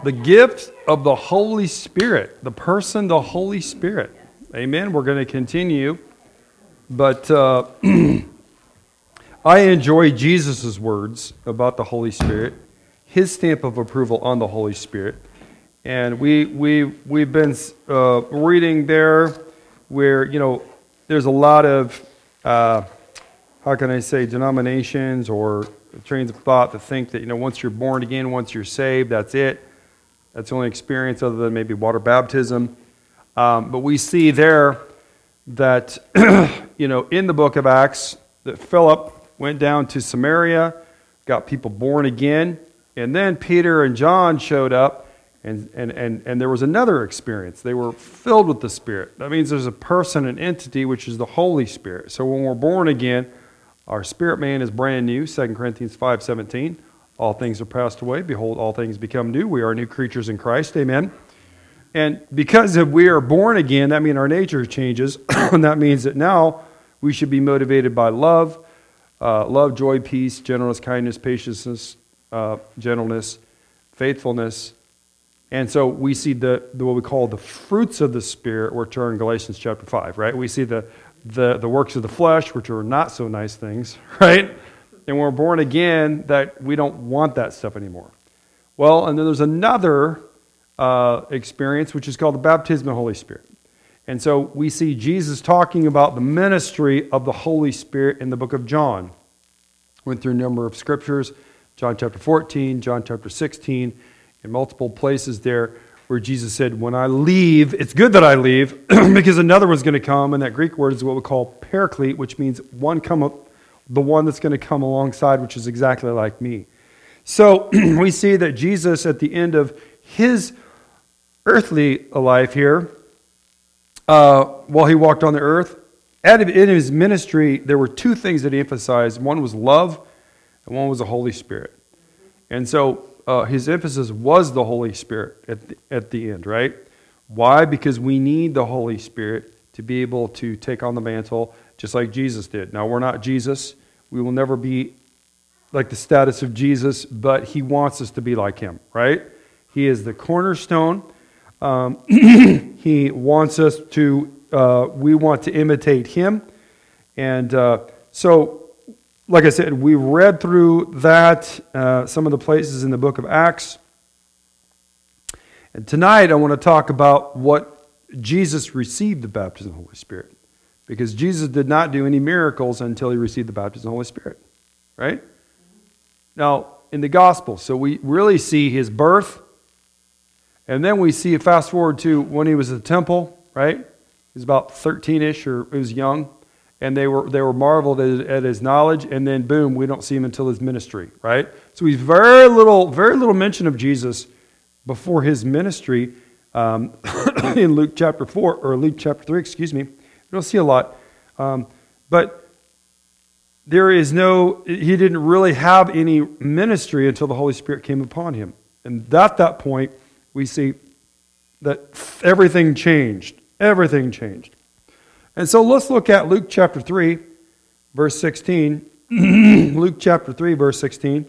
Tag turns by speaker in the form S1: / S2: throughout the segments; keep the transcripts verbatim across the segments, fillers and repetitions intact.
S1: The gift of the Holy Spirit, the person, the Holy Spirit. Amen. We're going to continue, but uh, I enjoy Jesus' words about the Holy Spirit, his stamp of approval on the Holy Spirit, and we we we've been uh, reading there where you know there's a lot of uh, how can I say denominations or trains of thought that think that you know once you're born again, once you're saved, that's it. That's the only experience other than maybe water baptism. Um, but we see there that, you know, in the book of Acts, that Philip went down to Samaria, got people born again, and then Peter and John showed up, and, and, and, and there was another experience. They were filled with the Spirit. That means there's a person, an entity, which is the Holy Spirit. So when we're born again, our spirit man is brand new, Second Corinthians five seventeen. All things are passed away. Behold, all things become new. We are new creatures in Christ. Amen. And because if we are born again, that means our nature changes. And that means that now we should be motivated by love, uh, love, joy, peace, gentleness, kindness, patience, uh, gentleness, faithfulness. And so we see the, the what we call the fruits of the Spirit, which are in Galatians chapter five, right? We see the, the, the works of the flesh, which are not so nice things, right? And when we're born again, that we don't want that stuff anymore. Well, and then there's another uh, experience, which is called the baptism of the Holy Spirit. And so we see Jesus talking about the ministry of the Holy Spirit in the book of John. Went through a number of scriptures, John chapter fourteen, John chapter sixteen, in multiple places there where Jesus said, when I leave, it's good that I leave, because another one's going to come, and that Greek word is what we call paraclete, which means one come up, the one that's going to come alongside, which is exactly like me. So we see that Jesus, at the end of his earthly life here, uh, while he walked on the earth, in his ministry, there were two things that he emphasized. One was love, and one was the Holy Spirit. And so uh, his emphasis was the Holy Spirit at the, at the end, right? Why? Because we need the Holy Spirit to be able to take on the mantle, just like Jesus did. Now, we're not Jesus. We will never be like the status of Jesus, but he wants us to be like him, right? He is the cornerstone. Um, he wants us to, uh, we want to imitate him. And uh, so, like I said, we read through that, uh, some of the places in the book of Acts. And tonight I want to talk about what Jesus received the baptism of the Holy Spirit. Because Jesus did not do any miracles until he received the baptism of the Holy Spirit. Right? Now, in the gospel, so we really see his birth. And then we see, fast forward to when he was at the temple, right? He was about thirteen-ish, or he was young. And they were they were marveled at, at his knowledge. And then, boom, we don't see him until his ministry, right? So he's very little, very little mention of Jesus before his ministry um, in Luke chapter four, or Luke chapter three, excuse me. We don't see a lot, um, but there is no, he didn't really have any ministry until the Holy Spirit came upon him. And at that point, we see that everything changed. Everything changed. And so let's look at Luke chapter three, verse sixteen. Luke chapter three, verse sixteen.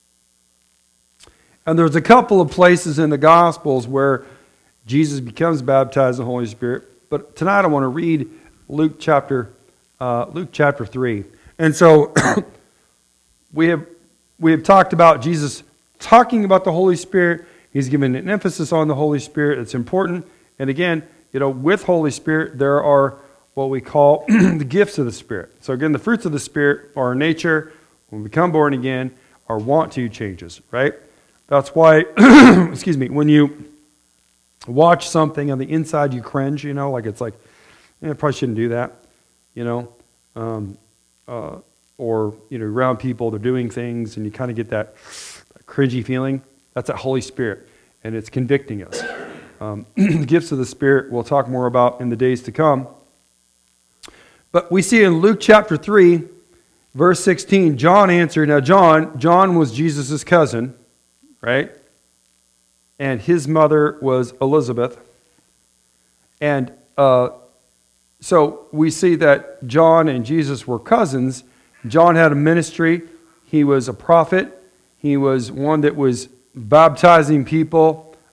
S1: And there's a couple of places in the Gospels where Jesus becomes baptized in the Holy Spirit. But tonight I want to read Luke chapter uh, Luke chapter three. And so we have we have talked about Jesus talking about the Holy Spirit. He's given an emphasis on the Holy Spirit. It's important. And again, you know, with Holy Spirit, there are what we call the gifts of the Spirit. So again, the fruits of the Spirit are our nature. When we become born again, our want to changes, right? That's why, excuse me, when you watch something on the inside, you cringe, you know, like it's like, eh, I probably shouldn't do that, you know, um, uh, or, you know, around people, they're doing things, and you kind of get that, that cringy feeling. That's that Holy Spirit, and it's convicting us. Um, the gifts of the Spirit we'll talk more about in the days to come. But we see in Luke chapter three, verse sixteen, John answered. Now, John, John was Jesus' cousin, right? And his mother was Elizabeth. And uh, so we see that John and Jesus were cousins. John had a ministry. He was a prophet. He was one that was baptizing people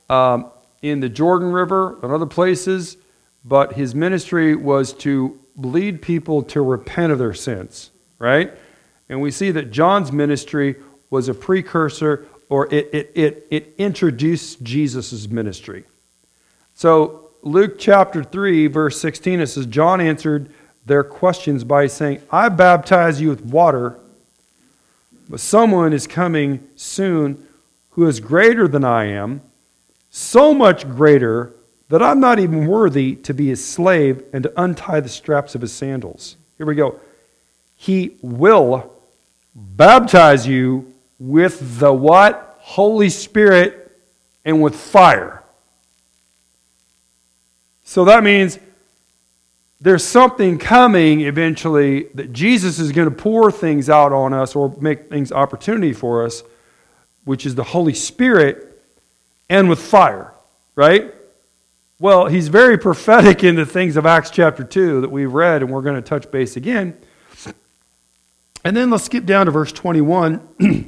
S1: um, in the Jordan River and other places, but his ministry was to lead people to repent of their sins, right? And we see that John's ministry was a precursor, or it, it, it, it introduced Jesus' ministry. So Luke chapter three, verse sixteen, it says, John answered their questions by saying, I baptize you with water, but someone is coming soon who is greater than I am, so much greater that I'm not even worthy to be his slave and to untie the straps of his sandals. Here we go. He will baptize you with the what? Holy Spirit and with fire. So that means there's something coming eventually that Jesus is going to pour things out on us or make things opportunity for us, which is the Holy Spirit and with fire, right? Well, he's very prophetic in the things of Acts chapter two that we've read, and we're going to touch base again. And then let's skip down to verse twenty-one.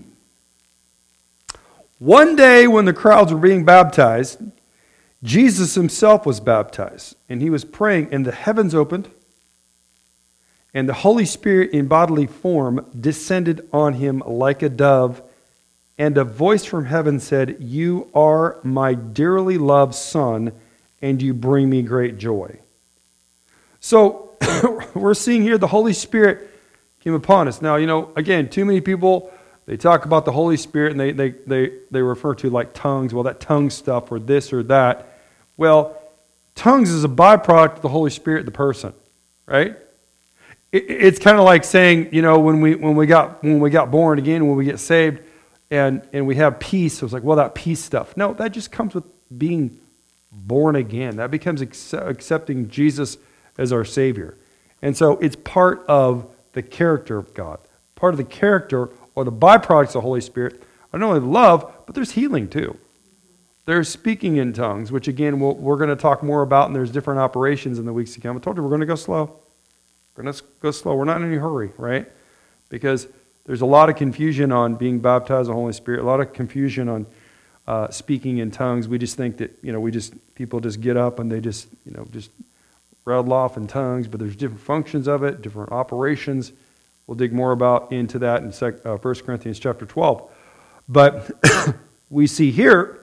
S1: One day when the crowds were being baptized, Jesus himself was baptized, and he was praying, and the heavens opened, and the Holy Spirit in bodily form descended on him like a dove, and a voice from heaven said, You are my dearly loved Son, and you bring me great joy. So we're seeing here the Holy Spirit came upon us. Now, you know, again, too many people, they talk about the Holy Spirit and they, they, they, they refer to like tongues. Well, that tongue stuff or this or that. Well, tongues is a byproduct of the Holy Spirit, the person, right? It, it's kind of like saying, you know, when we when we got when we got born again, when we get saved, and and we have peace. It was like, well, that peace stuff. No, that just comes with being born again. That becomes accept, accepting Jesus as our Savior. And so it's part of the character of God. Part of the character or the byproducts of the Holy Spirit are not only love, but there's healing too. There's speaking in tongues, which again we'll, we're going to talk more about, and there's different operations in the weeks to come. I told you we're going to go slow. We're going to go slow. We're not in any hurry, right? Because there's a lot of confusion on being baptized in the Holy Spirit, a lot of confusion on uh, speaking in tongues. We just think that, you know, we just, people just get up and they just, you know, just rattle off in tongues, but there's different functions of it, different operations. We'll dig more about into that in First Corinthians chapter twelve. But we see here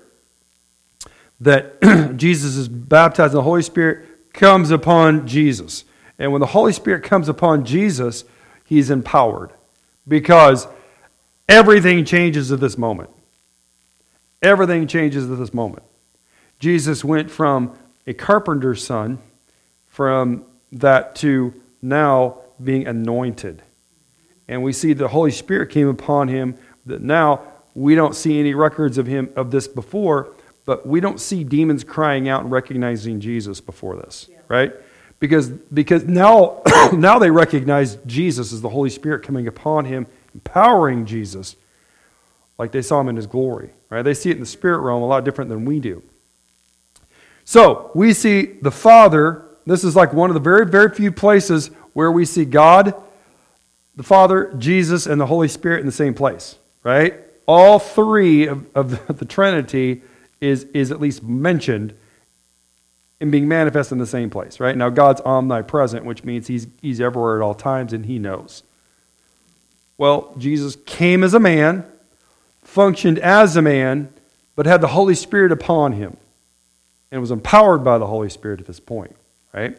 S1: that Jesus is baptized and the Holy Spirit comes upon Jesus. And when the Holy Spirit comes upon Jesus, he's empowered because everything changes at this moment. Everything changes at this moment. Jesus went from a carpenter's son, from that to now being anointed. And we see the Holy Spirit came upon him, that now we don't see any records of him of this before, but we don't see demons crying out and recognizing Jesus before this, yeah. Right? Because because now, now they recognize Jesus as the Holy Spirit coming upon him, empowering Jesus, like they saw him in his glory. Right? They see it in the spirit realm a lot different than we do. So we see the Father. This is like one of the very, very few places where we see God, the Father, Jesus, and the Holy Spirit in the same place. Right? All three of, of the Trinity is, is at least mentioned in being manifest in the same place. Right? Now God's omnipresent, which means he's, he's everywhere at all times and he knows. Well, Jesus came as a man, functioned as a man, but had the Holy Spirit upon him and was empowered by the Holy Spirit at this point, right?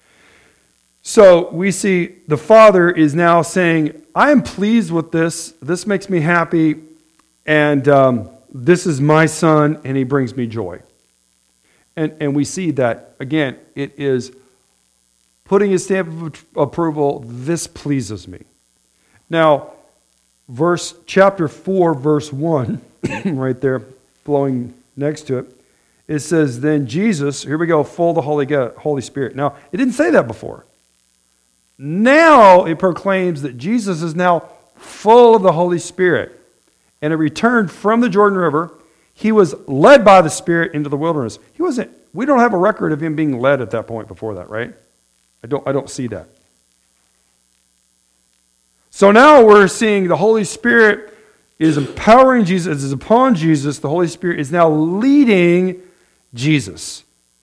S1: So we see the Father is now saying, I am pleased with this. This makes me happy, and um, this is my Son, and he brings me joy. And, and we see that, again, it is putting his stamp of approval, this pleases me. Now, verse chapter four, verse one, right there, flowing next to it, it says, then Jesus, here we go, full of the Holy, God, Holy Spirit. Now, it didn't say that before. Now it proclaims that Jesus is now full of the Holy Spirit. And it returned from the Jordan River. He was led by the Spirit into the wilderness. He wasn't, we don't have a record of him being led at that point before that, right? I don't, I don't see that. So now we're seeing the Holy Spirit It is empowering Jesus. It is upon Jesus. The Holy Spirit is now leading Jesus.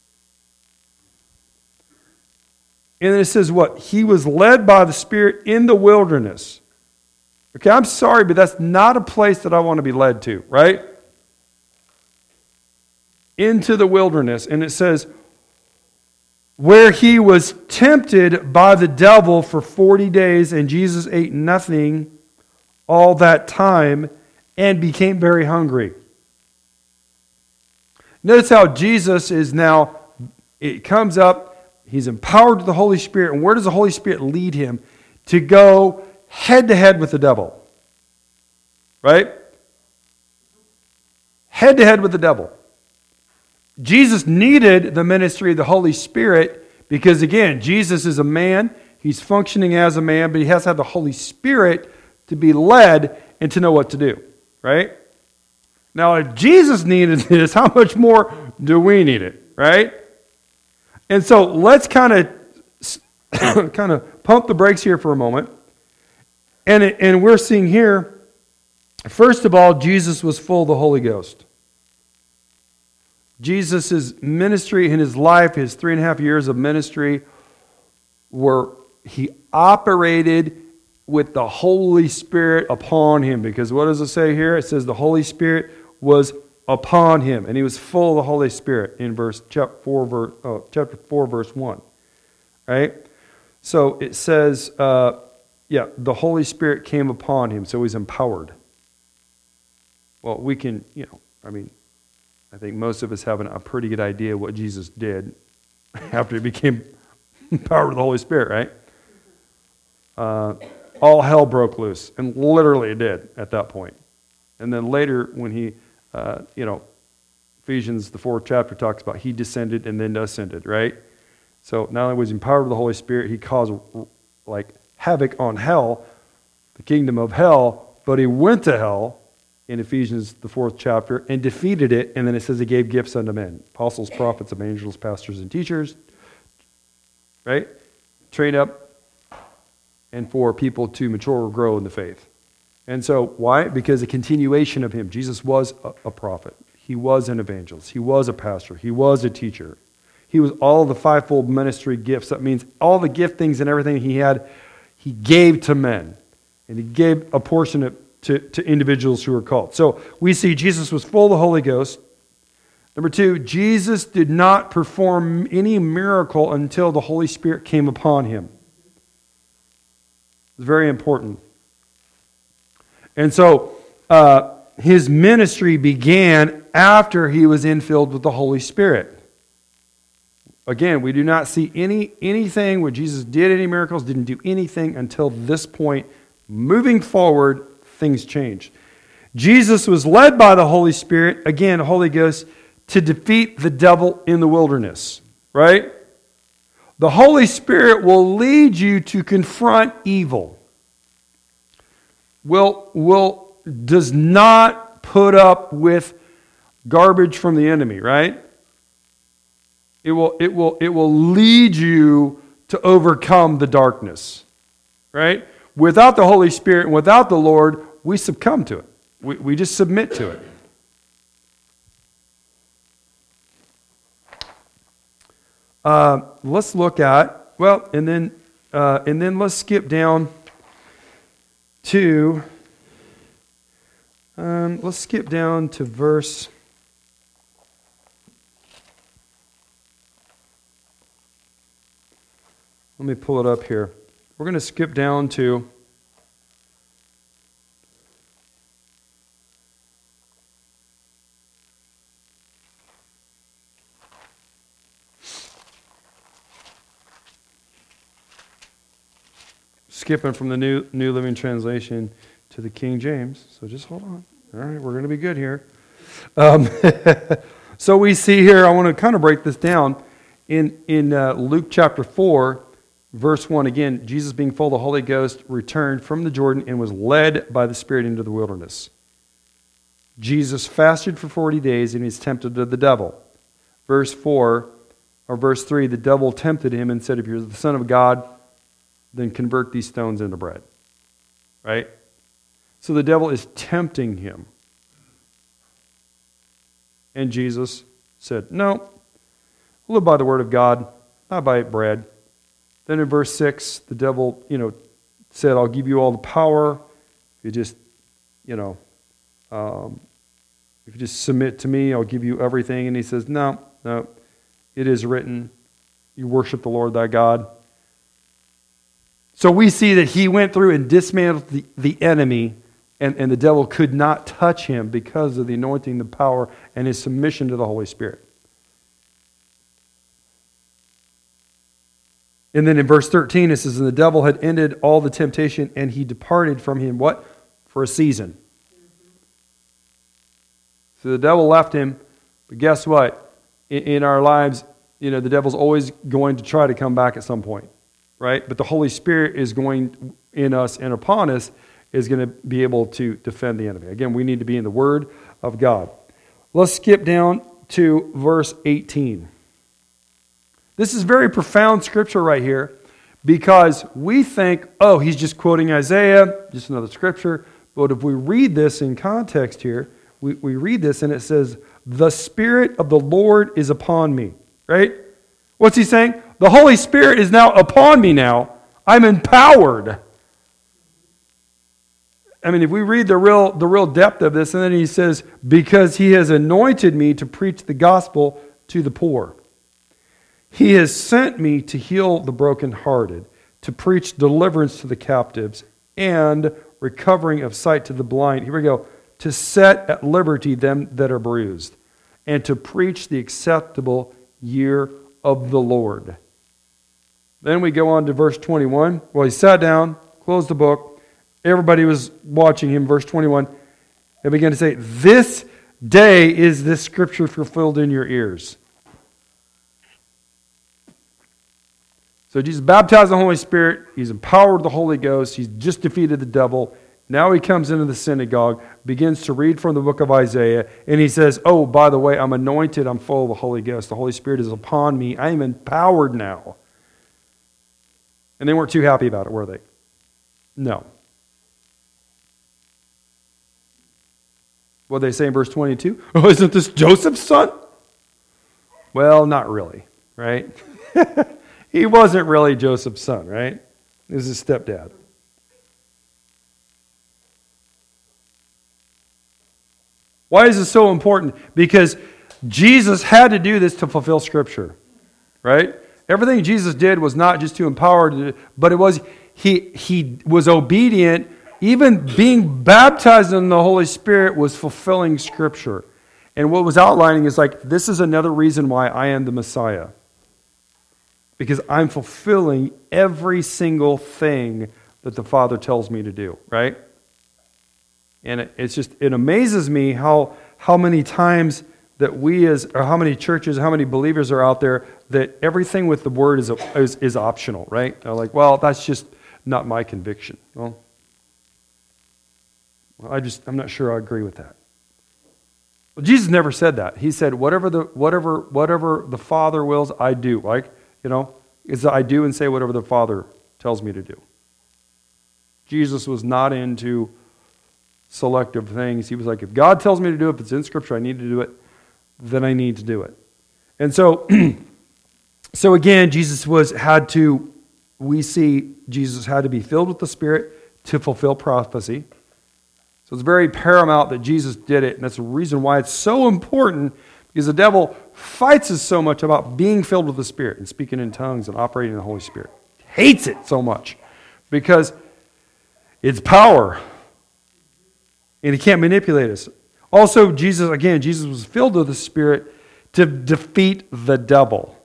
S1: And then it says what? He was led by the Spirit in the wilderness. Okay, I'm sorry, but that's not a place that I want to be led to, right? Into the wilderness. And it says, where he was tempted by the devil for forty days, and Jesus ate nothing all that time and became very hungry. Notice how Jesus is now, it comes up, he's empowered with the Holy Spirit. And where does the Holy Spirit lead him? To go head to head with the devil. Right? Head to head with the devil. Jesus needed the ministry of the Holy Spirit because, again, Jesus is a man. He's functioning as a man, but he has to have the Holy Spirit to be led and to know what to do. Right? Now, if Jesus needed this, how much more do we need it? Right? And so let's kind of kind of pump the brakes here for a moment. And, it, and we're seeing here, first of all, Jesus was full of the Holy Ghost. Jesus' ministry in his life, his three and a half years of ministry, were he operated with the Holy Spirit upon him. Because what does it say here? It says the Holy Spirit was upon him, and he was full of the Holy Spirit in verse chapter four, verse, oh, chapter four, verse one. Right? So it says, uh, yeah, the Holy Spirit came upon him, so he's empowered. Well, we can, you know, I mean, I think most of us have a pretty good idea what Jesus did after he became empowered with the Holy Spirit, right? Uh, all hell broke loose, and literally it did at that point. And then later, when he, uh, you know, Ephesians, the fourth chapter, talks about he descended and then ascended, right? So not only was he empowered with the Holy Spirit, he caused like havoc on hell, the kingdom of hell, but he went to hell in Ephesians, the fourth chapter, and defeated it. And then it says he gave gifts unto men, apostles, prophets, evangelists, pastors, and teachers, right? Train up and for people to mature or grow in the faith. And so, why? Because a continuation of him. Jesus was a, a prophet. He was an evangelist. He was a pastor. He was a teacher. He was all the fivefold ministry gifts. That means all the giftings and everything he had, he gave to men. And he gave a portion of, to, to individuals who were called. So, we see Jesus was full of the Holy Ghost. Number two, Jesus did not perform any miracle until the Holy Spirit came upon him. It's very important. And so, uh, his ministry began after he was infilled with the Holy Spirit. Again, we do not see any anything where Jesus did any miracles, didn't do anything until this point. Moving forward, things changed. Jesus was led by the Holy Spirit, again, Holy Ghost, to defeat the devil in the wilderness. Right? The Holy Spirit will lead you to confront evil. Will, will, does not put up with garbage from the enemy, right? It will, it will, it will lead you to overcome the darkness, right? Without the Holy Spirit and without the Lord, we succumb to it. We, we just submit to it. Uh, let's look at, well, and then, uh, and then let's skip down to, um, let's skip down to verse, let me pull it up here. We're going to skip down to skipping from the New New Living Translation to the King James. So just hold on. All right, we're going to be good here. Um, so we see here, I want to kind of break this down. In, in uh, Luke chapter four, verse one, again, Jesus being full of the Holy Ghost returned from the Jordan and was led by the Spirit into the wilderness. Jesus fasted for forty days and he was tempted of the devil. Verse four, or verse three, the devil tempted him and said, if you're the Son of God, then convert these stones into bread. Right? So the devil is tempting him. And Jesus said, no, live by the word of God, not by bread. Then in verse six, the devil, you know, said, I'll give you all the power. If you just, you know, um, if you just submit to me, I'll give you everything. And he says, no, no, it is written, you worship the Lord thy God. So we see that he went through and dismantled the, the enemy, and, and the devil could not touch him because of the anointing, the power, and his submission to the Holy Spirit. And then in verse thirteen, it says, and the devil had ended all the temptation, and he departed from him, what? For a season. So the devil left him, but guess what? In, in our lives, you know, the devil's always going to try to come back at some point, right? But the Holy Spirit is going in us and upon us, is going to be able to defend the enemy. Again, we need to be in the Word of God. Let's skip down to verse eighteen. This is very profound scripture right here, because we think, oh, he's just quoting Isaiah, just another scripture. But if we read this in context here, we, we read this and it says, the Spirit of the Lord is upon me, right? What's he saying? The Holy Spirit is now upon me now. I'm empowered. I mean, if we read the real, the real depth of this, and then he says, because he has anointed me to preach the gospel to the poor. He has sent me to heal the brokenhearted, to preach deliverance to the captives, and recovering of sight to the blind. Here we go. To set at liberty them that are bruised, and to preach the acceptable year of the Lord. Then we go on to verse twenty-one. Well, he sat down, closed the book. Everybody was watching him. Verse twenty-one. And began to say, this day is this scripture fulfilled in your ears. So Jesus baptized the Holy Spirit. He's empowered the Holy Ghost. He's just defeated the devil. Now he comes into the synagogue, begins to read from the book of Isaiah, and he says, oh, by the way, I'm anointed. I'm full of the Holy Ghost. The Holy Spirit is upon me. I am empowered now. And they weren't too happy about it, were they? No. What did they say in verse twenty-two? Oh, isn't this Joseph's son? Well, not really, right? He wasn't really Joseph's son, right? He was his stepdad. Why is this so important? Because Jesus had to do this to fulfill Scripture, right? Everything Jesus did was not just to empower, but it was he he was obedient. Even being baptized in the Holy Spirit was fulfilling Scripture. And what was outlining is like, this is another reason why I am the Messiah. Because I'm fulfilling every single thing that the Father tells me to do, right? And it, it's just, it amazes me how how many times that we as, or how many churches, how many believers are out there that everything with the Word is is, is optional, right? They're like, well, that's just not my conviction. Well, well, I just, I'm not sure I agree with that. Well, Jesus never said that. He said, whatever the whatever whatever the Father wills, I do. Like, you know, is I do and say whatever the Father tells me to do. Jesus was not into selective things. He was like, if God tells me to do it, if it's in Scripture, I need to do it, then I need to do it. And so, so again, Jesus was had to, we see Jesus had to be filled with the Spirit to fulfill prophecy. So it's very paramount that Jesus did it, and that's the reason why it's so important, because the devil fights us so much about being filled with the Spirit and speaking in tongues and operating in the Holy Spirit. Hates it so much because it's power, and he can't manipulate us. Also, Jesus, again, Jesus was filled with the Spirit to defeat the devil.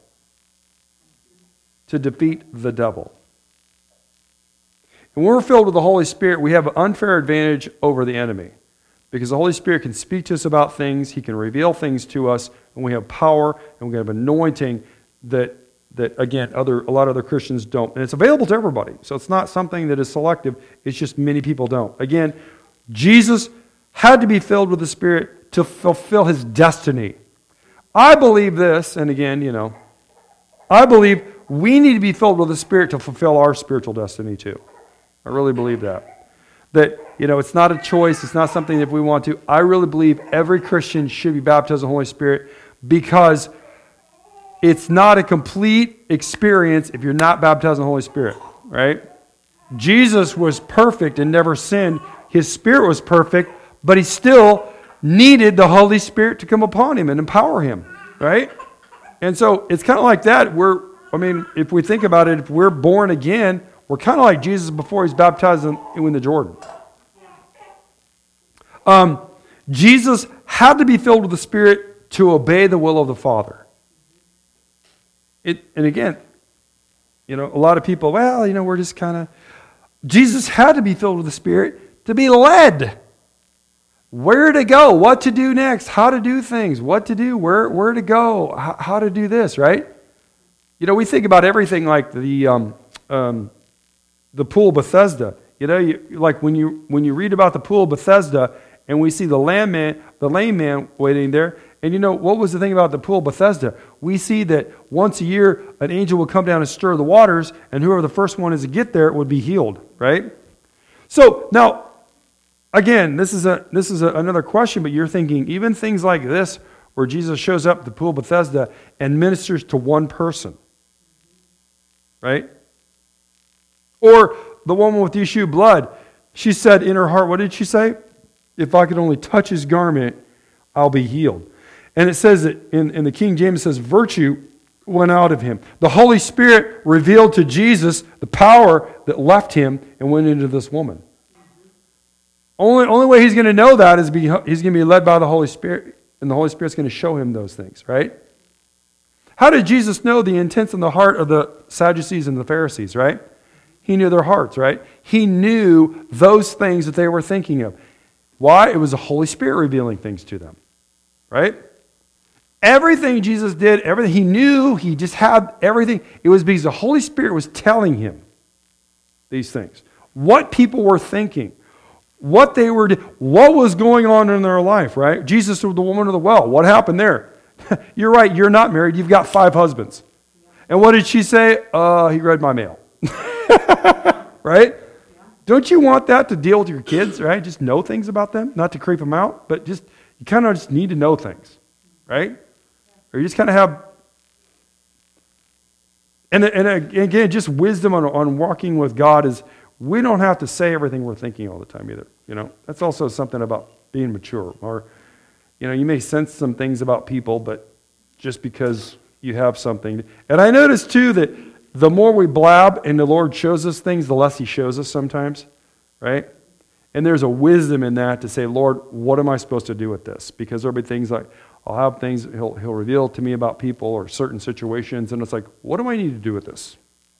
S1: To defeat the devil. And when we're filled with the Holy Spirit, we have an unfair advantage over the enemy. Because the Holy Spirit can speak to us about things, He can reveal things to us, and we have power, and we have anointing that, that again, other a lot of other Christians don't. And it's available to everybody. So it's not something that is selective, it's just many people don't. Again, Jesus had to be filled with the Spirit to fulfill His destiny. I believe this, and again, you know, I believe we need to be filled with the Spirit to fulfill our spiritual destiny too. I really believe that. that, you know, it's not a choice. It's not something that if we want to. I really believe every Christian should be baptized in the Holy Spirit because it's not a complete experience if you're not baptized in the Holy Spirit, right? Jesus was perfect and never sinned. His Spirit was perfect, but he still needed the Holy Spirit to come upon him and empower him, right? And so it's kind of like that. We're, I mean, if we think about it, if we're born again, we're kind of like Jesus before he's baptized in, in the Jordan. Um, Jesus had to be filled with the Spirit to obey the will of the Father. It, and again, you know, a lot of people, well, you know, we're just kind of... Jesus had to be filled with the Spirit to be led. Where to go, what to do next, how to do things, what to do, where where to go, how, how to do this, right? You know, we think about everything like the um, um, the pool of Bethesda. You know, you, like when you when you read about the pool of Bethesda, and we see the lame man, the lame man waiting there. And you know, what was the thing about the pool of Bethesda? We see that once a year, an angel would come down and stir the waters, and whoever the first one is to get there would be healed, right? So now, again, this is a this is a, another question, but you're thinking, even things like this, where Jesus shows up at the pool of Bethesda and ministers to one person, right? Or the woman with the issue of blood, she said in her heart, what did she say? If I could only touch his garment, I'll be healed. And it says that in, in the King James, it says, virtue went out of him. The Holy Spirit revealed to Jesus the power that left him and went into this woman. Only, only way he's going to know that is be, he's going to be led by the Holy Spirit, and the Holy Spirit's going to show him those things, right? How did Jesus know the intents in the heart of the Sadducees and the Pharisees, right? He knew their hearts, right? He knew those things that they were thinking of. Why? It was the Holy Spirit revealing things to them, right? Everything Jesus did, everything he knew, he just had everything. It was because the Holy Spirit was telling him these things. What people were thinking. What they were, what was going on in their life, right? Jesus was the woman of the well. What happened there? You're right, you're not married. You've got five husbands. And what did she say? Uh, he read my mail. Right? Don't you want that to deal with your kids, right? Just know things about them, not to creep them out, but just, you kind of just need to know things, right? Or you just kind of have, and, and again, just wisdom on, on walking with God is, we don't have to say everything we're thinking all the time either. You know, that's also something about being mature. Or, you know, you may sense some things about people, but just because you have something. And I notice too that the more we blab and the Lord shows us things, the less he shows us sometimes, right? And there's a wisdom in that to say, Lord, what am I supposed to do with this? Because there'll be things like, I'll have things he'll, he'll reveal to me about people or certain situations, and it's like, what do I need to do with this?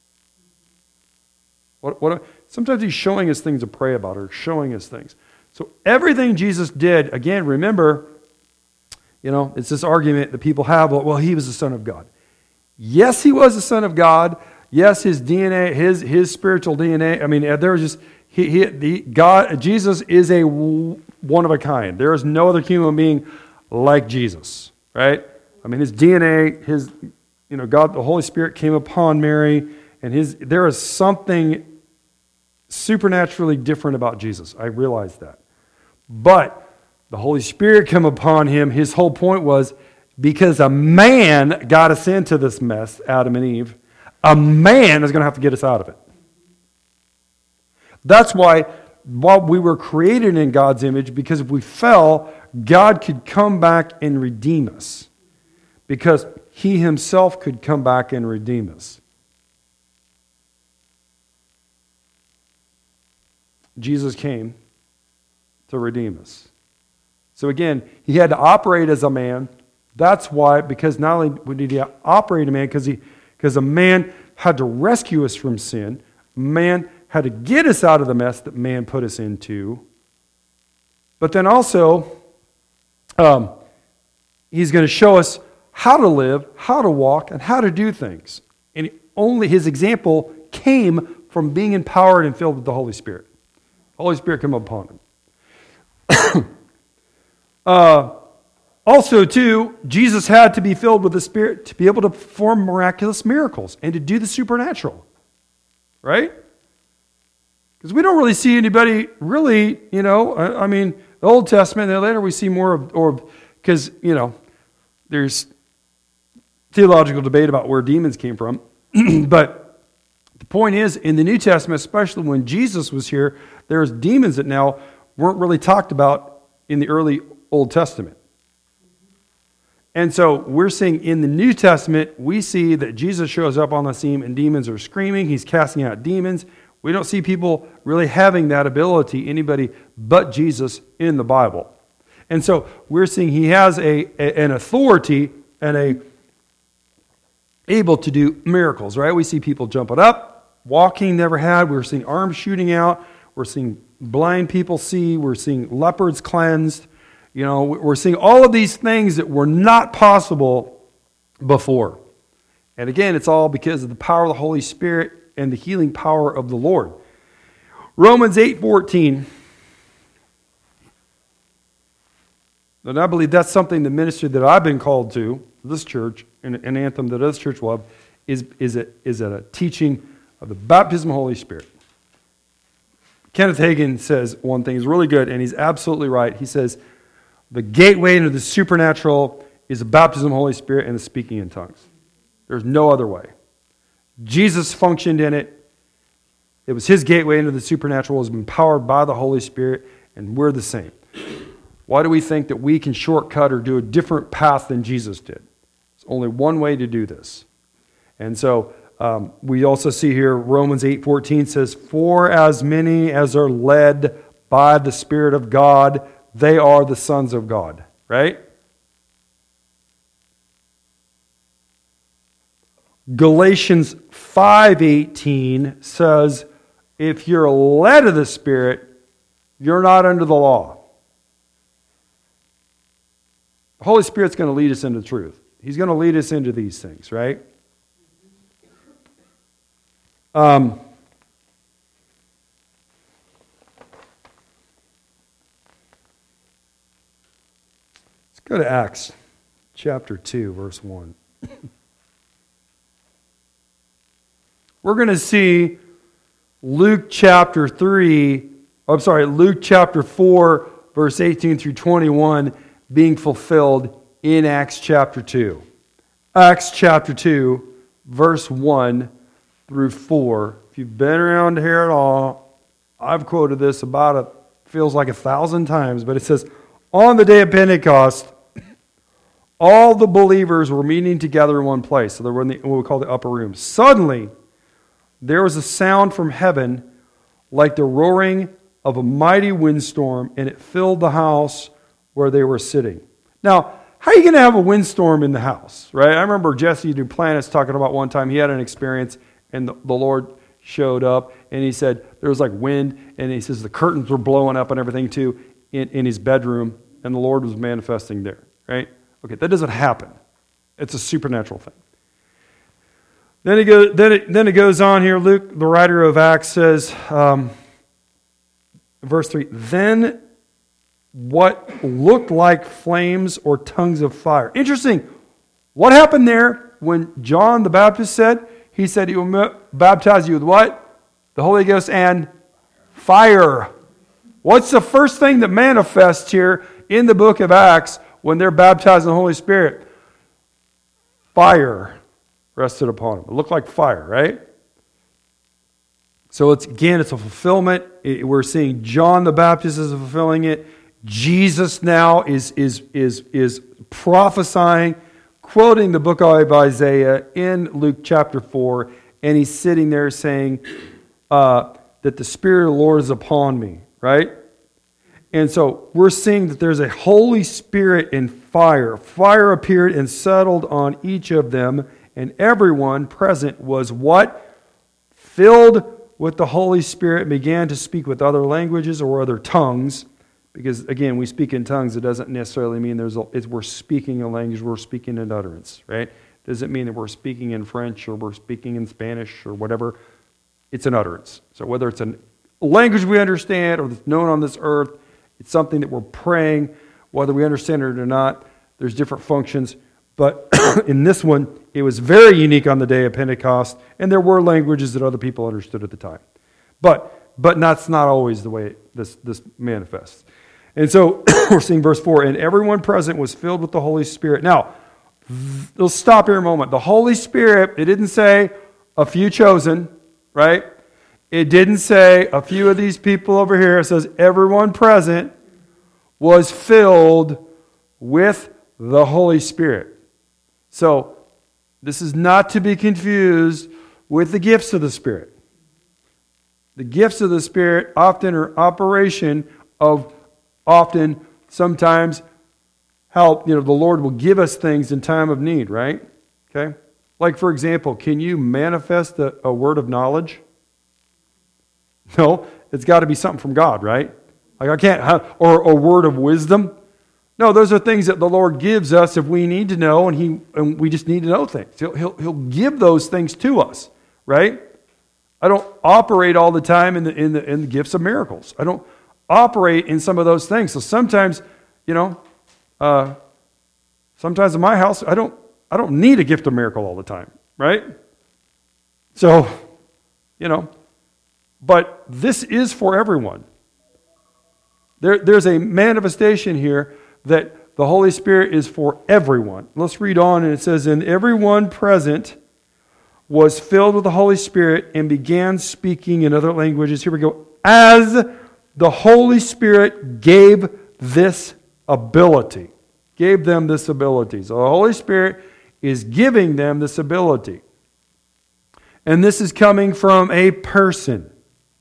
S1: What, what, sometimes he's showing us things to pray about or showing us things. So everything Jesus did, again, remember, you know, it's this argument that people have, well, he was the Son of God. Yes, he was the Son of God. Yes, his D N A, his his spiritual D N A. I mean, there was just he, he the God. Jesus is a one of a kind. There is no other human being like Jesus, right? I mean, his D N A, his you know, God, the Holy Spirit came upon Mary, and his there is something supernaturally different about Jesus. I realize that, but the Holy Spirit came upon him. His whole point was, because a man got us into this mess, Adam and Eve, a man is going to have to get us out of it. That's why while we were created in God's image, because if we fell, God could come back and redeem us. Because he himself could come back and redeem us. Jesus came to redeem us. So again, he had to operate as a man. That's why, because not only did he operate a man, because he, because a man had to rescue us from sin, man had to get us out of the mess that man put us into, but then also, um, he's going to show us how to live, how to walk, and how to do things. And only his example came from being empowered and filled with the Holy Spirit. The Holy Spirit came upon him. uh, Also, too, Jesus had to be filled with the Spirit to be able to perform miraculous miracles and to do the supernatural. Right? Because we don't really see anybody really, you know, I, I mean, the Old Testament, and then later we see more of, or because, you know, there's theological debate about where demons came from. But the point is, in the New Testament, especially when Jesus was here, there's demons that now weren't really talked about in the early Old Testament. And so we're seeing in the New Testament, we see that Jesus shows up on the scene and demons are screaming. He's casting out demons. We don't see people really having that ability, anybody but Jesus in the Bible. And so we're seeing he has a, a an authority and a able to do miracles, right? We see people jumping up, walking never had. We're seeing arms shooting out. We're seeing blind people see. We're seeing leopards cleansed. You know, we're seeing all of these things that were not possible before. And again, it's all because of the power of the Holy Spirit and the healing power of the Lord. Romans eight fourteen. And I believe that's something the ministry that I've been called to, this church, and an anthem that this church will have, is, is, a, is a teaching of the baptism of the Holy Spirit. Kenneth Hagin says one thing is really good, and he's absolutely right. He says, the gateway into the supernatural is the baptism of the Holy Spirit and the speaking in tongues. There's no other way. Jesus functioned in it. It was his gateway into the supernatural. It was empowered by the Holy Spirit, and we're the same. Why do we think that we can shortcut or do a different path than Jesus did? There's only one way to do this. And so um, we also see here Romans eight fourteen says, for as many as are led by the Spirit of God, they are the sons of God. Right? Galatians five eighteen says, if you're led of the Spirit, you're not under the law. The Holy Spirit's going to lead us into truth. He's going to lead us into these things, right? Um, let's go to Acts chapter two, verse one. We're going to see Luke chapter three, I'm sorry, Luke chapter four, verse eighteen through twenty-one being fulfilled in Acts chapter two. Acts chapter two, verse one through four. If you've been around here at all, I've quoted this about, a, feels like a thousand times, but it says, on the day of Pentecost, all the believers were meeting together in one place. So they were in the, what we call the upper room. Suddenly, there was a sound from heaven like the roaring of a mighty windstorm, and it filled the house where they were sitting. Now, how are you going to have a windstorm in the house, right? I remember Jesse Duplantis talking about one time he had an experience, and the, the Lord showed up, and he said there was like wind, and he says the curtains were blowing up and everything too in, in his bedroom, and the Lord was manifesting there, right? Okay, that doesn't happen. It's a supernatural thing. Then it goes, then it, then it goes on here. Luke, the writer of Acts, says, um, verse three, then what looked like flames or tongues of fire. Interesting. What happened there when John the Baptist said, he said he will baptize you with what? The Holy Ghost and fire. What's the first thing that manifests here in the book of Acts when they're baptized in the Holy Spirit? Fire rested upon them. It looked like fire, right? So it's again, it's a fulfillment. It, we're seeing John the Baptist is fulfilling it. Jesus now is, is, is, is prophesying, quoting the book of Isaiah in Luke chapter four, and he's sitting there saying uh, that the Spirit of the Lord is upon me, right? And so we're seeing that there's a Holy Spirit and fire. Fire appeared and settled on each of them, and everyone present was what? Filled with the Holy Spirit, and began to speak with other languages or other tongues. Because, again, we speak in tongues. It doesn't necessarily mean there's a, it's, we're speaking a language. We're speaking in utterance, right? It doesn't mean that we're speaking in French or we're speaking in Spanish or whatever. It's an utterance. So whether it's a language we understand or that's known on this earth, it's something that we're praying, whether we understand it or not. There's different functions. But in this one, it was very unique on the day of Pentecost, and there were languages that other people understood at the time. But but that's not always the way this, this manifests. And so we're seeing verse four, and everyone present was filled with the Holy Spirit. Now, let's stop here a moment. The Holy Spirit, it didn't say a few chosen, right? It didn't say a few of these people over here. It says everyone present was filled with the Holy Spirit. So, this is not to be confused with the gifts of the Spirit. The gifts of the Spirit often are operation of often, sometimes help. You know, the Lord will give us things in time of need, right? Okay? Like, for example, can you manifest a, a word of knowledge? No, it's got to be something from God, right? Like I can't have, or a word of wisdom. No, those are things that the Lord gives us if we need to know, and He and we just need to know things. He'll, he'll, he'll give those things to us, right? I don't operate all the time in the in the in the gifts of miracles. I don't operate in some of those things. So sometimes, you know, uh, sometimes in my house, I don't I don't need a gift of miracle all the time, right? So, you know, but this is for everyone. There, there's a manifestation here that the Holy Spirit is for everyone. Let's read on, and it says, and everyone present was filled with the Holy Spirit and began speaking in other languages. Here we go. As the Holy Spirit gave this ability. Gave them this ability. So the Holy Spirit is giving them this ability. And this is coming from a person.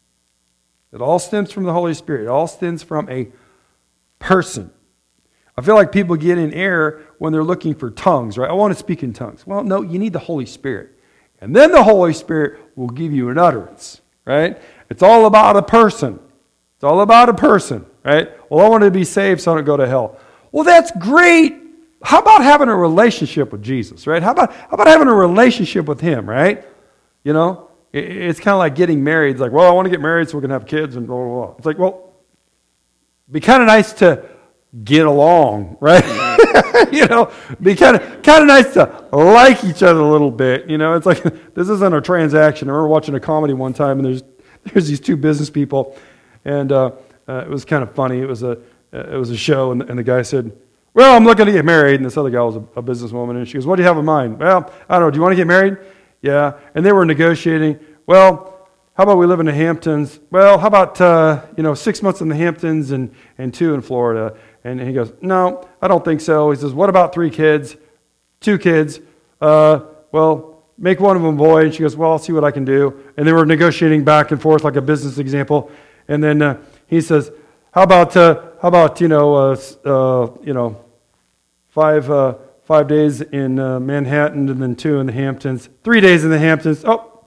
S1: It all stems from the Holy Spirit. It all stems from a person. I feel like people get in error when they're looking for tongues, right? I want to speak in tongues. Well, no, you need the Holy Spirit. And then the Holy Spirit will give you an utterance, right? It's all about a person. It's all about a person, right? Well, I want to be saved so I don't go to hell. Well, that's great. How about having a relationship with Jesus, right? How about, how about having a relationship with Him, right? You know, it, it's kind of like getting married. It's like, well, I want to get married so we can have kids and blah, blah, blah. It's like, well, it'd be kind of nice to get along, right? You know, be kind of kind of nice to like each other a little bit. You know, it's like this isn't a transaction. I remember watching a comedy one time, and there's there's these two business people, and uh, uh, it was kind of funny. It was a uh, it was a show, and, and the guy said, "Well, I'm looking to get married," and this other guy was a, a businesswoman, and she goes, "What do you have in mind?" "Well, I don't know. Do you want to get married?" "Yeah." And they were negotiating. "Well, how about we live in the Hamptons?" "Well, how about uh, you know six months in the Hamptons and and two in Florida?" And he goes, "No, I don't think so." He says, "What about three kids? Two kids? Uh, well, make one of them a boy." And she goes, "Well, I'll see what I can do." And they were negotiating back and forth like a business example. And then uh, he says, "How about uh, how about you know uh, uh, you know five uh, five days in uh, Manhattan and then two in the Hamptons, three days in the Hamptons?" "Oh,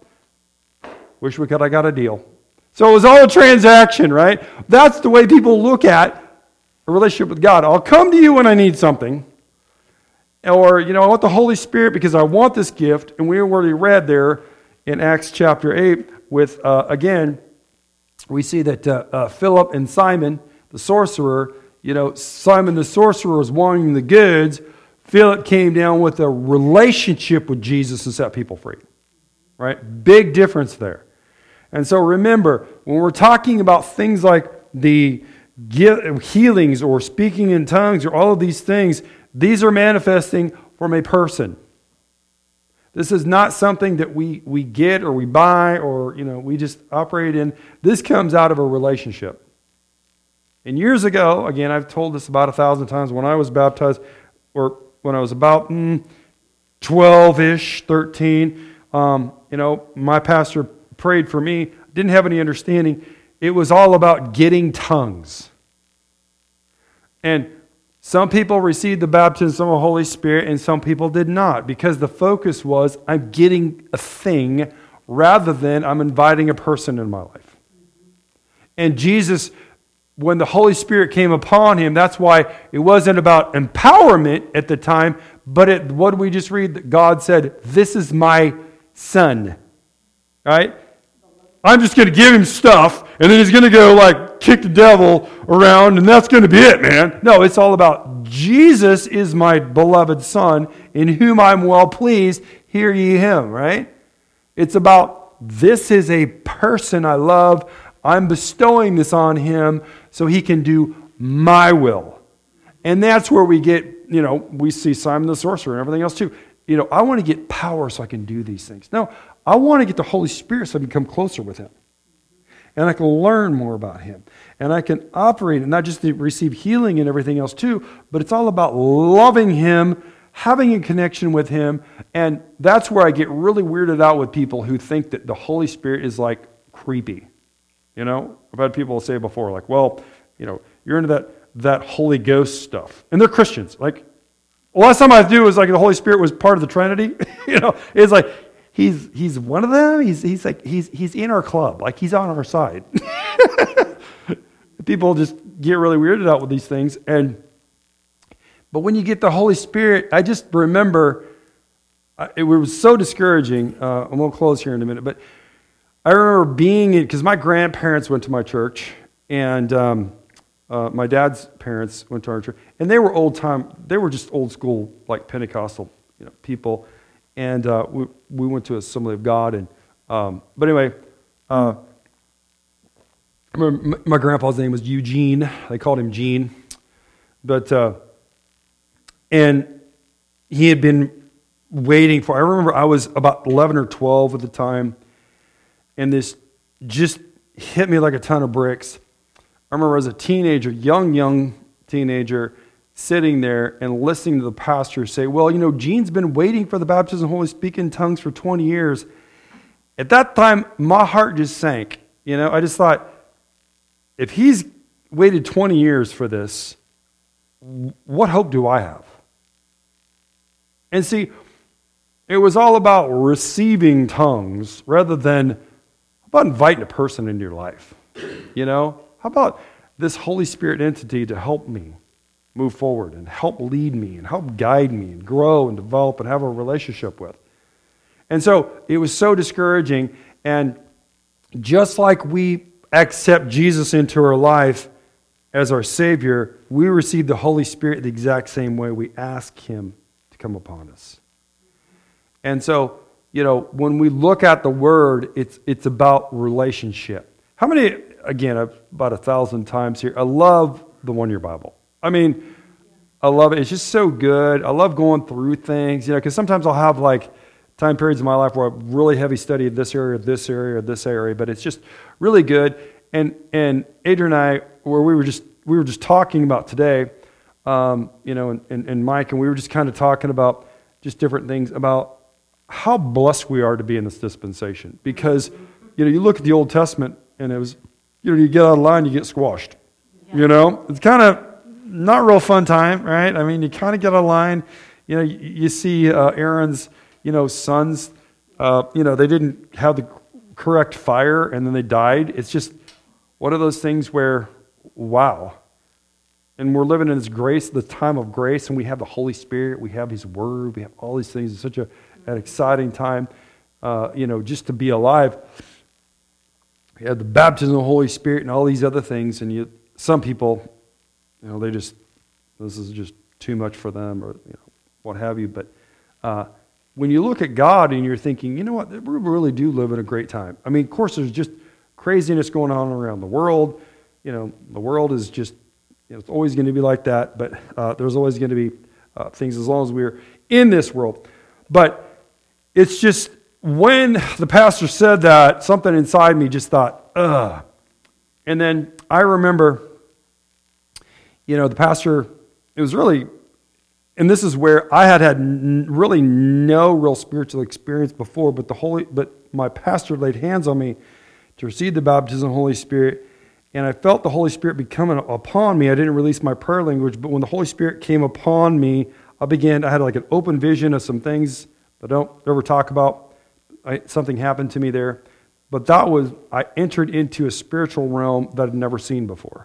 S1: wish we could. I got a deal." So it was all a transaction, right? That's the way people look at a relationship with God. I'll come to you when I need something. Or, you know, I want the Holy Spirit because I want this gift. And we already read there in Acts chapter eight with, uh, again, we see that uh, uh, Philip and Simon, the sorcerer, you know, Simon the sorcerer was wanting the goods. Philip came down with a relationship with Jesus and set people free. Right? Big difference there. And so remember, when we're talking about things like the healings or speaking in tongues or all of these things, these are manifesting from a person. This is not something that we, we get or we buy or, you know, we just operate in. This comes out of a relationship. And years ago, again, I've told this about a thousand times, when I was baptized, or when I was about mm, twelve-ish, thirteen, um, you know, my pastor prayed for me, didn't have any understanding. It was all about getting tongues. And some people received the baptism of the Holy Spirit and some people did not, because the focus was, I'm getting a thing rather than I'm inviting a person in my life. And Jesus, when the Holy Spirit came upon him, that's why it wasn't about empowerment at the time, but it, what did we just read? That God said, "This is my son." Right? I'm just going to give him stuff, and then he's going to go like kick the devil around, and that's going to be it, man. No, it's all about Jesus is my beloved Son, in whom I'm well pleased. Hear ye him, right? It's about this is a person I love. I'm bestowing this on him so he can do my will. And that's where we get, you know, we see Simon the sorcerer and everything else too. You know, I want to get power so I can do these things. No, I want to get the Holy Spirit so I can come closer with him. And I can learn more about him. And I can operate, and not just to receive healing and everything else too, but it's all about loving him, having a connection with him. And that's where I get really weirded out with people who think that the Holy Spirit is like creepy. You know, I've had people say before, like, well, you know, you're into that, that Holy Ghost stuff. And they're Christians. Like, the last time I do was like the Holy Spirit was part of the Trinity. You know, it's like, he's he's one of them. He's he's like, he's he's in our club. Like, he's on our side. People just get really weirded out with these things. And but when you get the Holy Spirit, I just remember, uh, it was so discouraging. Uh, I'm going to close here in a minute, but I remember being in, because my grandparents went to my church, and um, uh, my dad's parents went to our church, and they were old time, they were just old school, like Pentecostal, you know, people, and uh, we we went to Assembly of God, and um, but anyway, uh, I remember my grandpa's name was Eugene. They called him Gene, but uh, and he had been waiting for. I remember I was about eleven or twelve at the time. And this just hit me like a ton of bricks. I remember as a teenager, young, young teenager, sitting there and listening to the pastor say, well, you know, Gene's been waiting for the baptism of the Holy Spirit, speaking in tongues for twenty years. At that time, my heart just sank. You know, I just thought, if he's waited twenty years for this, what hope do I have? And see, it was all about receiving tongues rather than how about inviting a person into your life? You know? How about this Holy Spirit entity to help me move forward and help lead me and help guide me and grow and develop and have a relationship with? And so it was so discouraging. And just like we accept Jesus into our life as our Savior, we receive the Holy Spirit the exact same way. We ask him to come upon us. And so, you know, when we look at the Word, it's it's about relationship. How many, again, about a thousand times here, I love the One Year Bible. I mean, I love it. It's just so good. I love going through things, you know, because sometimes I'll have like time periods in my life where I really heavy study this area, this area, or this area, but it's just really good. And and Adrian and I, where we were just we were just talking about today, um, you know, and, and, and Mike, and we were just kind of talking about just different things about how blessed we are to be in this dispensation. Because, you know, you look at the Old Testament and it was, you know, you get out of line, you get squashed. Yeah. You know, it's kind of not a real fun time, right? I mean, you kind of get out of line. You know, you, you see uh, Aaron's, you know, sons, uh, you know, they didn't have the correct fire and then they died. It's just one of those things where, wow. And we're living in this grace, the time of grace, and we have the Holy Spirit, we have His Word, we have all these things. It's such a an exciting time, uh, you know, just to be alive. We have the baptism of the Holy Spirit and all these other things, and you, some people, you know, they just, this is just too much for them, or you know, what have you. But uh, when you look at God and you're thinking, you know what, we really do live in a great time. I mean, of course, there's just craziness going on around the world. You know, the world is just, you know, it's always going to be like that, but uh, there's always going to be uh, things as long as we're in this world. But it's just, when the pastor said that, something inside me just thought, ugh. And then I remember, you know, the pastor, it was really, and this is where I had had n- really no real spiritual experience before, but the Holy, but my pastor laid hands on me to receive the baptism of the Holy Spirit, and I felt the Holy Spirit be coming upon me. I didn't release my prayer language, but when the Holy Spirit came upon me, I began, I had like an open vision of some things I don't ever talk about. I, something happened to me there. But that was, I entered into a spiritual realm that I'd never seen before.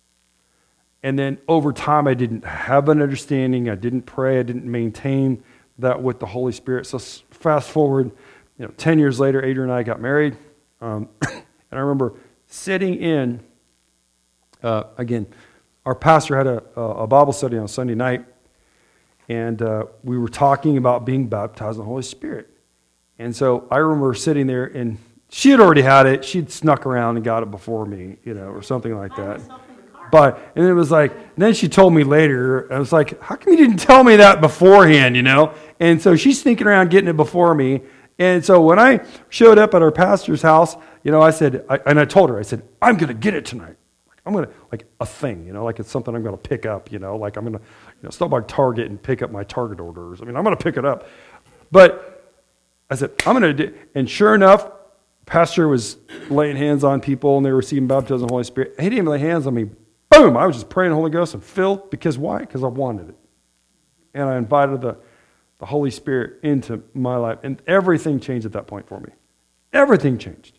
S1: And then over time, I didn't have an understanding. I didn't pray. I didn't maintain that with the Holy Spirit. So fast forward, you know, ten years later, Adrian and I got married. Um, and I remember sitting in, uh, again, our pastor had a, a Bible study on Sunday night. And uh, we were talking about being baptized in the Holy Spirit. And so I remember sitting there, and she had already had it. She'd snuck around and got it before me, you know, or something like that. But, and it was like, and then she told me later, I was like, how come you didn't tell me that beforehand, you know? And so she's sneaking around getting it before me. And so when I showed up at our pastor's house, you know, I said, I, and I told her, I said, I'm going to get it tonight. I'm going to, like a thing, you know, like it's something I'm going to pick up, you know, like I'm going to, you know, stop by Target and pick up my Target orders. I mean, I'm going to pick it up. But I said, I'm going to do, and sure enough, pastor was laying hands on people and they were receiving baptism of the Holy Spirit. He didn't even lay hands on me. Boom! I was just praying the Holy Ghost and filled. Because why? Because I wanted it. And I invited the, the Holy Spirit into my life. And everything changed at that point for me. Everything changed.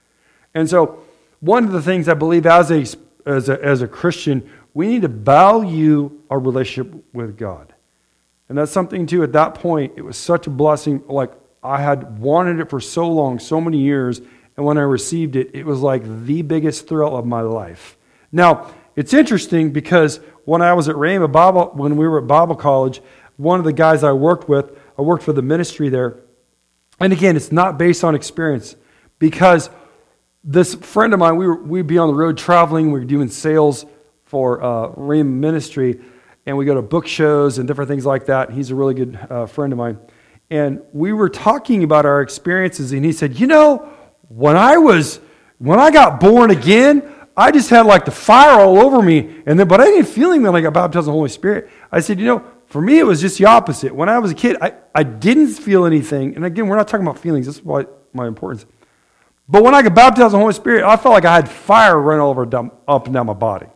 S1: And so one of the things I believe as a, as a, as a Christian, we need to value our relationship with God. And that's something too, at that point, it was such a blessing. Like I had wanted it for so long, so many years. And when I received it, it was like the biggest thrill of my life. Now, it's interesting because when I was at Rhema Bible, when we were at Bible college, one of the guys I worked with, I worked for the ministry there. And again, it's not based on experience because this friend of mine, we were, we'd be on the road traveling, we were doing sales for uh, Rhema ministry, and we go to book shows and different things like that. He's a really good uh, friend of mine. And we were talking about our experiences, and he said, you know, when I was, when I got born again, I just had like the fire all over me, and then but I didn't feel anything when I got baptized in the Holy Spirit. I said, you know, for me it was just the opposite. When I was a kid, I, I didn't feel anything. And again, we're not talking about feelings. This is why my importance. But when I got baptized in the Holy Spirit, I felt like I had fire running all over down, up and down my body.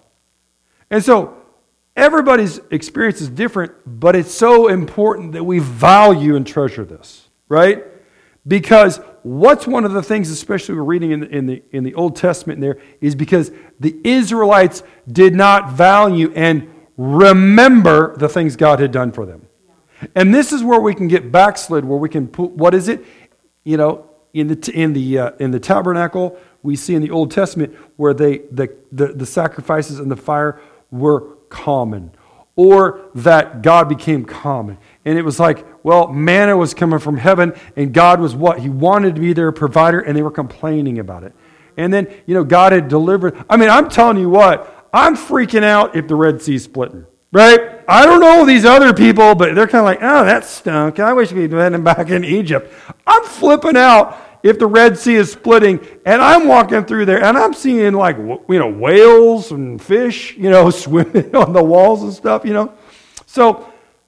S1: And so everybody's experience is different, but it's so important that we value and treasure this, right? Because what's one of the things, especially we're reading in the, in the in the Old Testament there, is because the Israelites did not value and remember the things God had done for them. Yeah. And this is where we can get backslid, where we can put, what is it? You know, in the in the uh, in the tabernacle, we see in the Old Testament where they the, the the sacrifices and the fire were common, or that God became common. And it was like, well, manna was coming from heaven, and God was what? He wanted to be their provider, and they were complaining about it. And then, you know, God had delivered. I mean, I'm telling you what, I'm freaking out if the Red Sea's splitting, right? I don't know these other people, but they're kind of like, oh, that stunk. I wish we'd been back in Egypt. I'm flipping out if the Red Sea is splitting, and I'm walking through there, and I'm seeing like, you know, whales and fish, you know, swimming on the walls and stuff, you know. So,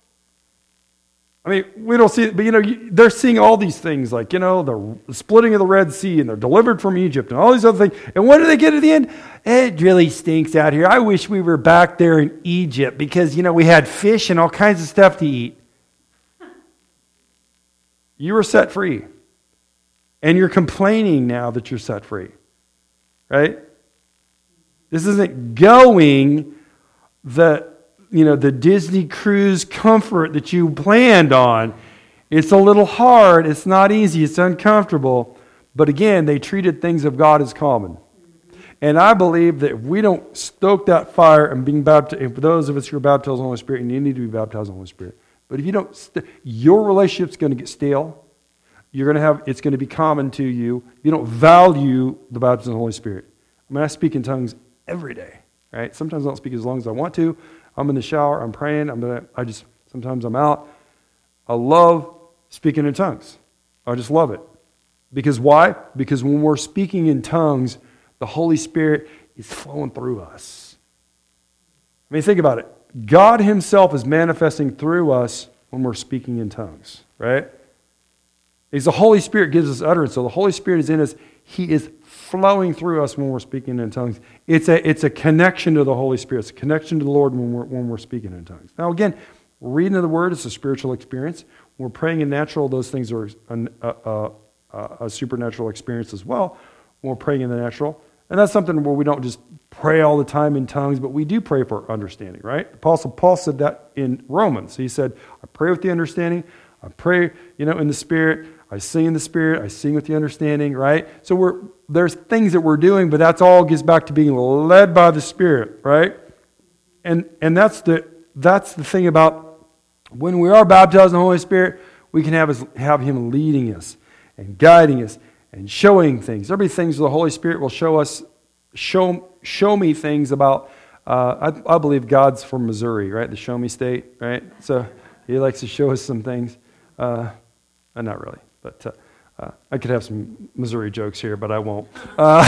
S1: I mean, we don't see it, but, you know, they're seeing all these things like, you know, the splitting of the Red Sea, and they're delivered from Egypt, and all these other things. And what do they get at the end? It really stinks out here. I wish we were back there in Egypt because, you know, we had fish and all kinds of stuff to eat. You were set free. And you're complaining now that you're set free. Right? This isn't going the, you know, the Disney cruise comfort that you planned on. It's a little hard. It's not easy. It's uncomfortable. But again, they treated things of God as common. And I believe that if we don't stoke that fire and being baptized, and for those of us who are baptized in the Holy Spirit, and you need to be baptized in the Holy Spirit. But if you don't, st- your relationship's going to get stale. You're going to have, it's going to be common to you. You don't value the baptism of the Holy Spirit. I mean, I speak in tongues every day, right? Sometimes I don't speak as long as I want to. I'm in the shower, I'm praying, I'm gonna, I just, sometimes I'm out. I love speaking in tongues. I just love it. Because why? Because when we're speaking in tongues, the Holy Spirit is flowing through us. I mean, think about it. God Himself is manifesting through us when we're speaking in tongues, right? Because the Holy Spirit gives us utterance. So the Holy Spirit is in us. He is flowing through us when we're speaking in tongues. It's a, it's a connection to the Holy Spirit. It's a connection to the Lord when we're, when we're speaking in tongues. Now again, reading of the Word is a spiritual experience. When we're praying in natural, those things are a, a, a, a supernatural experience as well. When we're praying in the natural. And that's something where we don't just pray all the time in tongues, but we do pray for understanding, right? Apostle Paul said that in Romans. He said, I pray with the understanding. I pray, you know, in the Spirit. I sing in the Spirit. I sing with the understanding, right? So we're there's things that we're doing, but that's all gets back to being led by the Spirit, right? And and that's the that's the thing about when we are baptized in the Holy Spirit, we can have his, have Him leading us and guiding us and showing things. There'll be things the Holy Spirit will show us, show, show me things about. Uh, I, I believe God's from Missouri, right? The Show Me State, right? So He likes to show us some things. Uh, uh, not really, but uh, uh, I could have some Missouri jokes here, but I won't. Uh,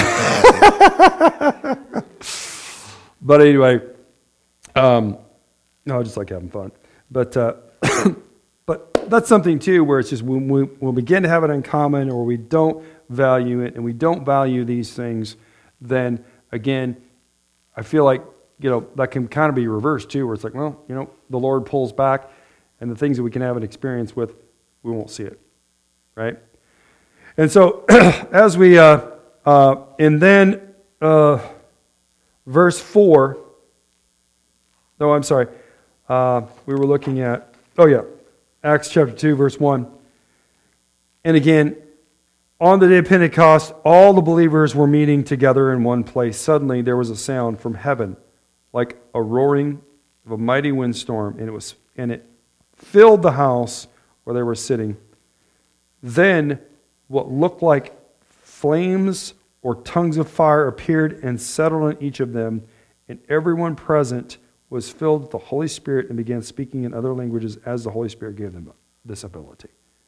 S1: but anyway, um, no, I just like having fun. But uh, but that's something too, where it's just when we, when we begin to have it in common, or we don't value it, and we don't value these things, then again, I feel like, you know, that can kind of be reversed too, where it's like, well, you know, the Lord pulls back, and the things that we can have an experience with, we won't see it, right? And so, as we, uh, uh, and then uh, verse four, no, I'm sorry, uh, we were looking at, oh yeah, Acts chapter two, verse one. And again, on the day of Pentecost, all the believers were meeting together in one place. Suddenly there was a sound from heaven, like a roaring of a mighty windstorm, and it was and it filled the house where they were sitting. Then what looked like flames or tongues of fire appeared and settled on each of them, and everyone present was filled with the Holy Spirit and began speaking in other languages as the Holy Spirit gave them this ability.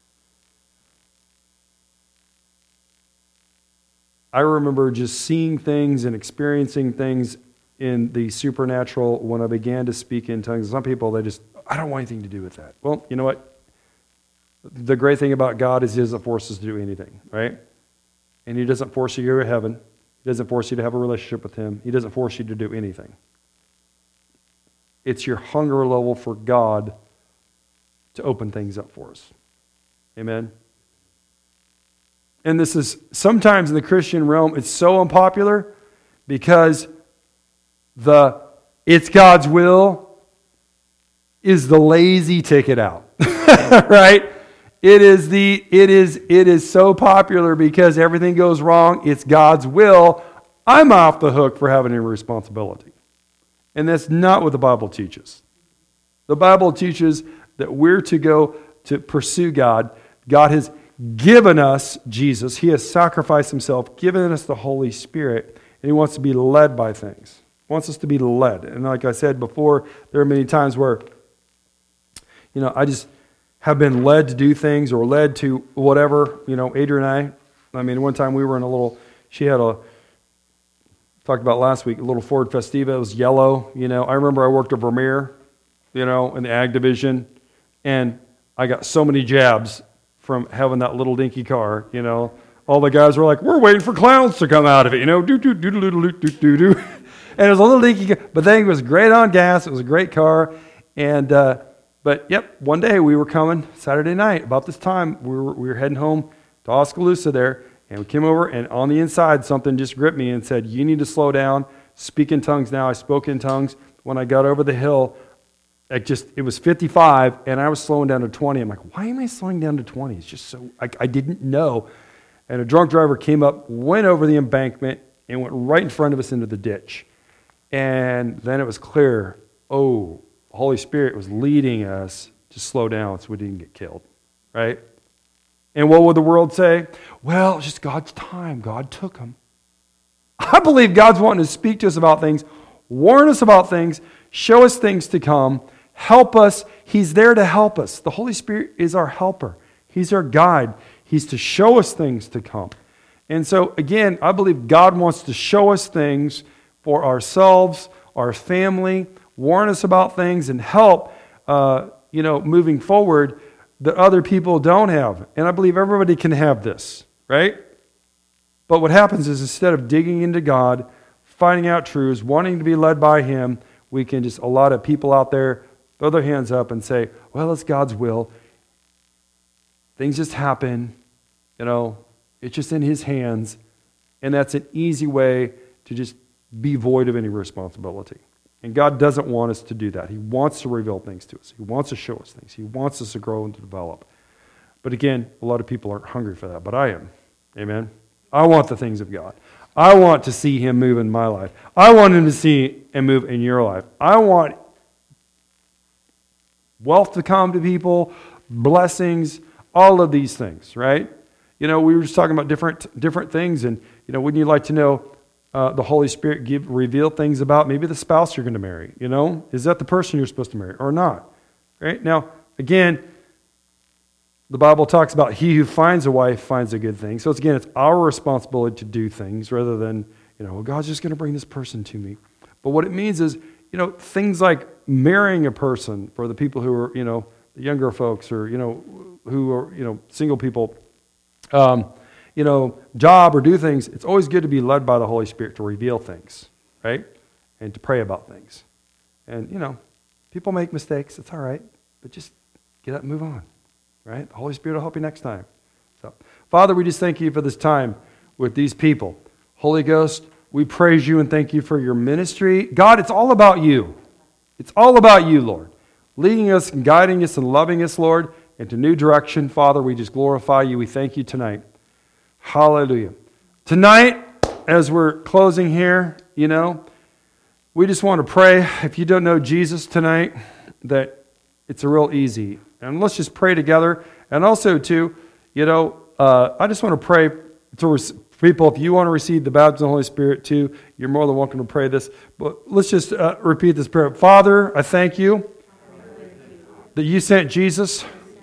S1: I remember just seeing things and experiencing things in the supernatural when I began to speak in tongues. Some people, they just, I don't want anything to do with that. Well, you know what? The great thing about God is He doesn't force us to do anything, right? And He doesn't force you to go to heaven. He doesn't force you to have a relationship with Him. He doesn't force you to do anything. It's your hunger level for God to open things up for us. Amen? And this is, sometimes in the Christian realm, it's so unpopular because the it's God's will is the lazy ticket out. Right? It is the it is it is so popular because everything goes wrong. It's God's will. I'm off the hook for having any responsibility. And that's not what the Bible teaches. The Bible teaches that we're to go to pursue God. God has given us Jesus. He has sacrificed Himself, given us the Holy Spirit, and He wants to be led by things. He wants us to be led. And like I said before, there are many times where, you know, I just have been led to do things or led to whatever. You know, Adrian and I, I mean, one time we were in a little, she had a, talked about last week, a little Ford Festiva. It was yellow. You know, I remember I worked at Vermeer, you know, in the ag division, and I got so many jabs from having that little dinky car. You know, all the guys were like, "We're waiting for clowns to come out of it." You know, do do do do do do do do. And it was a little dinky car, but then it was great on gas. It was a great car, and uh, but yep, one day we were coming Saturday night about this time. We were we were heading home to Oskaloosa there. And we came over, and on the inside, something just gripped me and said, "You need to slow down. Speak in tongues now." I spoke in tongues. When I got over the hill, it just it was fifty-five, and I was slowing down to twenty. I'm like, why am I slowing down to twenty? It's just so, I, I didn't know. And a drunk driver came up, went over the embankment, and went right in front of us into the ditch. And then it was clear, oh, the Holy Spirit was leading us to slow down so we didn't get killed, right? And what would the world say? Well, it's just God's time. God took him. I believe God's wanting to speak to us about things, warn us about things, show us things to come, help us. He's there to help us. The Holy Spirit is our helper. He's our guide. He's to show us things to come. And so, again, I believe God wants to show us things for ourselves, our family, warn us about things, and help, uh, you know, moving forward that other people don't have. And I believe everybody can have this, right? But what happens is instead of digging into God, finding out truths, wanting to be led by Him, we can just, a lot of people out there, throw their hands up and say, well, it's God's will. Things just happen. You know, it's just in His hands. And that's an easy way to just be void of any responsibility. And God doesn't want us to do that. He wants to reveal things to us. He wants to show us things. He wants us to grow and to develop. But again, a lot of people aren't hungry for that, but I am. Amen? I want the things of God. I want to see Him move in my life. I want Him to see and move in your life. I want wealth to come to people, blessings, all of these things, right? You know, we were just talking about different different things, and you know, wouldn't you like to know uh, the Holy Spirit give reveal things about maybe the spouse you're going to marry? You know, is that the person you're supposed to marry or not? Right now, again, the Bible talks about he who finds a wife finds a good thing. So it's, again, it's our responsibility to do things rather than, you know, well, God's just going to bring this person to me. But what it means is, you know, things like marrying a person for the people who are, you know, the younger folks or, you know, who are, you know, single people, um, you know, job or do things. It's always good to be led by the Holy Spirit to reveal things, right? And to pray about things. And, you know, people make mistakes. It's all right. But just get up and move on, right? The Holy Spirit will help you next time. So, Father, we just thank you for this time with these people. Holy Ghost, we praise you and thank you for your ministry. God, it's all about you. It's all about you, Lord. Leading us and guiding us and loving us, Lord, into new direction. Father, we just glorify you. We thank you tonight. Hallelujah. Tonight, as we're closing here, you know, we just want to pray. If you don't know Jesus tonight, that it's a real easy. And let's just pray together. And also, too, you know, uh, I just want to pray to people. If you want to receive the baptism of the Holy Spirit, too, you're more than welcome to pray this. But let's just uh, repeat this prayer. Father, I thank you that you sent Jesus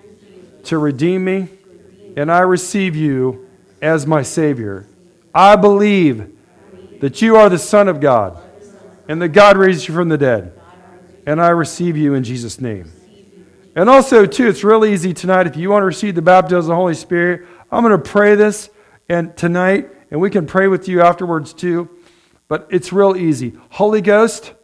S1: to redeem me, and I receive you as my Savior. I believe that you are the Son of God, and that God raised you from the dead. And I receive you in Jesus' name. And also, too, it's really easy tonight. If you want to receive the baptism of the Holy Spirit, I'm going to pray this and tonight, and we can pray with you afterwards, too. But it's real easy. Holy Ghost,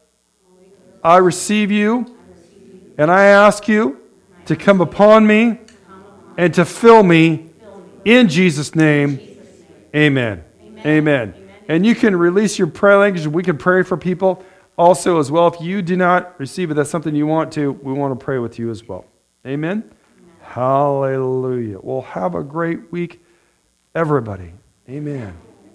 S1: I receive you, and I ask you to come upon me and to fill me in Jesus' name. Amen. Amen. Amen. And you can release your prayer language. We can pray for people also as well. If you do not receive it, that's something you want to, we want to pray with you as well. Amen? Amen. Hallelujah. Well, have a great week, everybody. Amen.